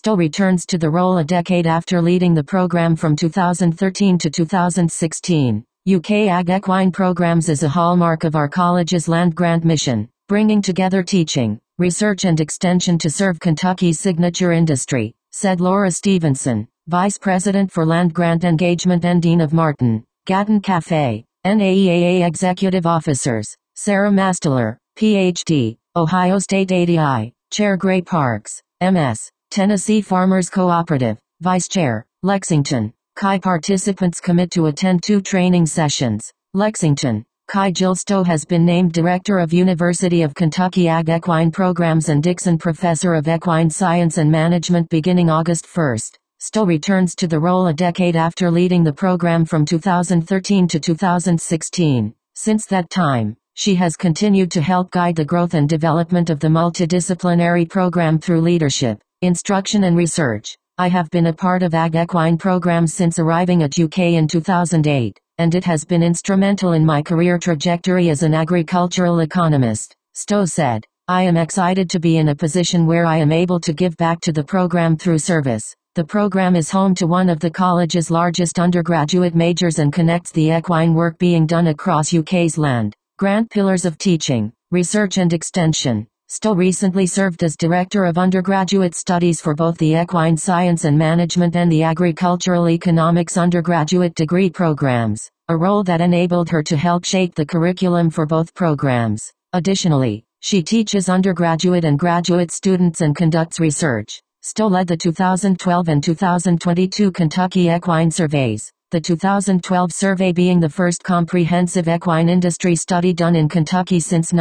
Stowe returns to the role a decade after leading the program from 2013 to 2016. UK Ag Equine Programs is a hallmark of our college's land-grant mission, bringing together teaching, research and extension to serve Kentucky's signature industry, said Laura Stevenson, Vice President for Land-Grant Engagement and Dean of Martin, Gatton Cafe. NAEAA Executive Officers, Sarah Masteler, Ph.D., Ohio State ADI, Chair Gray Parks, M.S., Tennessee Farmers Cooperative, Vice Chair, Lexington. CHI participants commit to attend 2 training sessions. Lexington. CHI Jill Stowe has been named Director of University of Kentucky Ag Equine Programs and Dixon Professor of Equine Science and Management beginning August 1. Stowe returns to the role a decade after leading the program from 2013 to 2016. Since that time, she has continued to help guide the growth and development of the multidisciplinary program through leadership, instruction and research. I have been a part of Ag Equine programs since arriving at UK in 2008, and it has been instrumental in my career trajectory as an agricultural economist, Stowe said. I am excited to be in a position where I am able to give back to the program through service. The program is home to one of the college's largest undergraduate majors and connects the equine work being done across UK's land-grant pillars of teaching, research and extension. Stowe recently served as Director of Undergraduate Studies for both the Equine Science and Management and the Agricultural Economics undergraduate degree programs, a role that enabled her to help shape the curriculum for both programs. Additionally, she teaches undergraduate and graduate students and conducts research. Stowe led the 2012 and 2022 Kentucky Equine Surveys, the 2012 survey being the first comprehensive equine industry study done in Kentucky since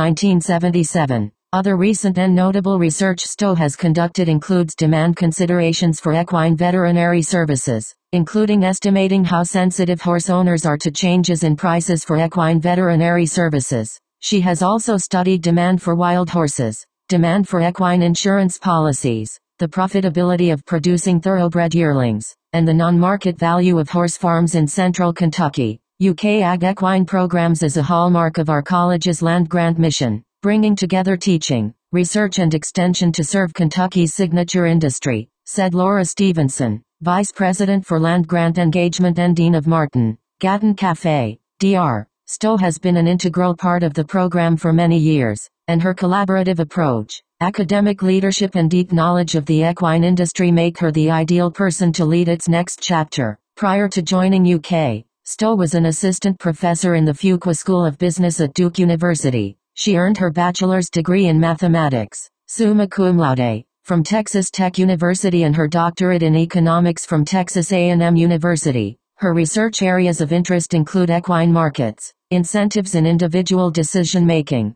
1977. Other recent and notable research Stowe has conducted includes demand considerations for equine veterinary services, including estimating how sensitive horse owners are to changes in prices for equine veterinary services. She has also studied demand for wild horses, demand for equine insurance policies, the profitability of producing thoroughbred yearlings, and the non-market value of horse farms in central Kentucky. UK Ag Equine Programs is a hallmark of our college's land-grant mission, bringing together teaching, research and extension to serve Kentucky's signature industry, said Laura Stevenson, Vice President for Land-Grant Engagement and Dean of Martin, Gatton Cafe, Dr. Stowe has been an integral part of the program for many years, and her collaborative approach, academic leadership and deep knowledge of the equine industry make her the ideal person to lead its next chapter. Prior to joining UK, Stowe was an assistant professor in the Fuqua School of Business at Duke University. She earned her bachelor's degree in mathematics, summa cum laude, from Texas Tech University and her doctorate in economics from Texas A&M University. Her research areas of interest include equine markets, incentives in individual decision-making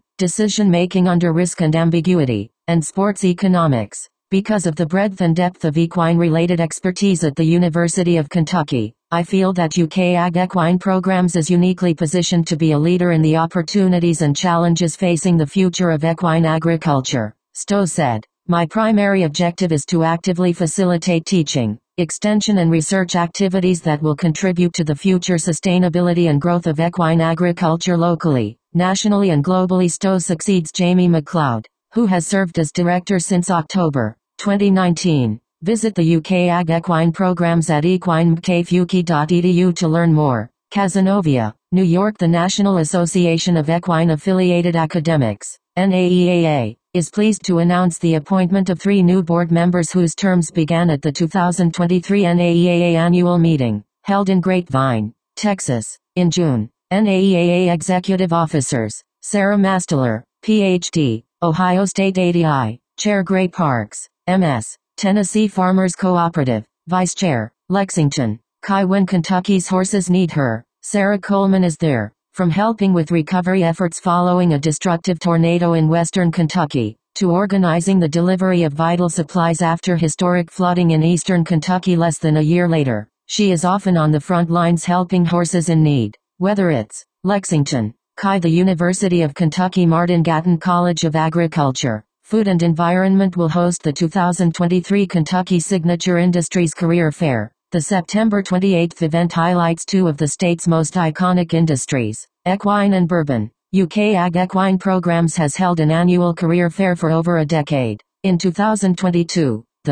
under risk and ambiguity, and sports economics. Because of the breadth and depth of equine-related expertise at the University of Kentucky, I feel that UK Ag Equine Programs is uniquely positioned to be a leader in the opportunities and challenges facing the future of equine agriculture, Stowe said. My primary objective is to actively facilitate teaching, extension and research activities that will contribute to the future sustainability and growth of equine agriculture locally, nationally and globally. Stowe succeeds Jamie McLeod, who has served as director since October 2019. Visit the UK Ag Equine Programs at equinemkfuki.edu to learn more. Cazenovia, New York. The National Association of Equine Affiliated Academics, NAEAA, is pleased to announce the appointment of 3 new board members whose terms began at the 2023 NAEAA annual meeting, held in Grapevine, Texas, in June. NAEAA Executive Officers, Sarah Masteler, Ph.D., Ohio State ADI, Chair Gray Parks, M.S., Tennessee Farmers Cooperative, Vice Chair, Lexington. CHI. When Kentucky's horses need her, Sarah Coleman is there. From helping with recovery efforts following a destructive tornado in western Kentucky, to organizing the delivery of vital supplies after historic flooding in eastern Kentucky less than a year later, she is often on the front lines helping horses in need. Whether it's Lexington, CHI, the University of Kentucky Martin Gatton College of Agriculture, Food and Environment will host the 2023 Kentucky Signature Industries Career Fair. The September 28th event highlights 2 of the state's most iconic industries, equine and bourbon. UK Ag Equine Programs has held an annual career fair for over a decade. In 2022, the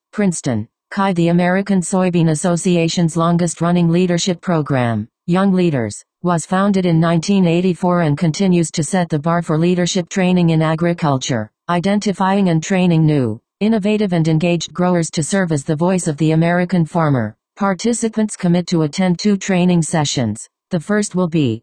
Princeton. CAI, the American Soybean Association's longest-running leadership program, Young Leaders, was founded in 1984 and continues to set the bar for leadership training in agriculture, identifying and training new, innovative and engaged growers to serve as the voice of the American farmer. Participants commit to attend 2 training sessions. The first will be